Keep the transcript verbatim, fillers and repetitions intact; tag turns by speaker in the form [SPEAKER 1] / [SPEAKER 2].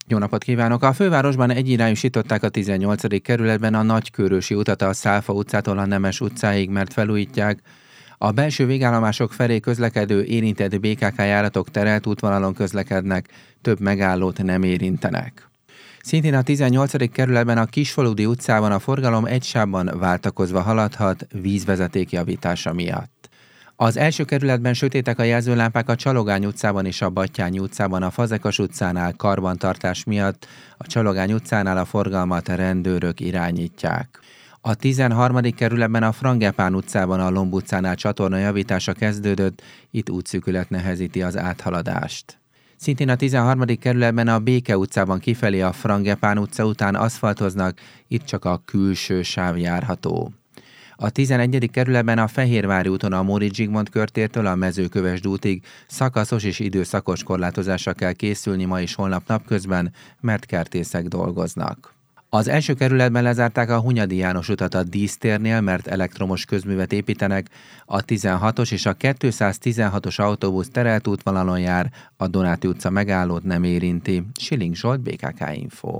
[SPEAKER 1] Jó napot kívánok! A fővárosban egyirányúsították a tizennyolcadik kerületben a Nagykőrösi utat a Szálfa utcától a Nemes utcáig, mert felújítják. A belső végállomások felé közlekedő érintett bé ká ká járatok terelt útvonalon közlekednek, több megállót nem érintenek. Szintén a tizennyolcadik kerületben a Kisfaludy utcában a forgalom egy sávban váltakozva haladhat vízvezeték javítása miatt. Az első kerületben sötétek a jelzőlámpák a Csalogány utcában és a Batthyány utcában, a Fazekas utcánál karbantartás miatt, a Csalogány utcánál a forgalmat rendőrök irányítják. A tizenharmadik kerületben a Frangepán utcában a Lomb utcánál csatorna javítása kezdődött, itt útszűkület nehezíti az áthaladást. Szintén a tizenharmadik kerületben a Béke utcában kifelé a Frangepán utca után aszfaltoznak, itt csak a külső sáv járható. A tizenegyedik kerületben a Fehérvári úton a Móricz Zsigmond körtértől a Mezőkövesd útig szakaszos és időszakos korlátozásra kell készülni ma és holnap napközben, mert kertészek dolgoznak. Az első kerületben lezárták a Hunyadi János utat a dísztérnél, mert elektromos közművet építenek, a tizenhatos és a kétszáztizenhatos autóbusz terelt útvonalon jár, a Donáti utca megállót nem érinti. Siling Zsolt, bé ká ká Info.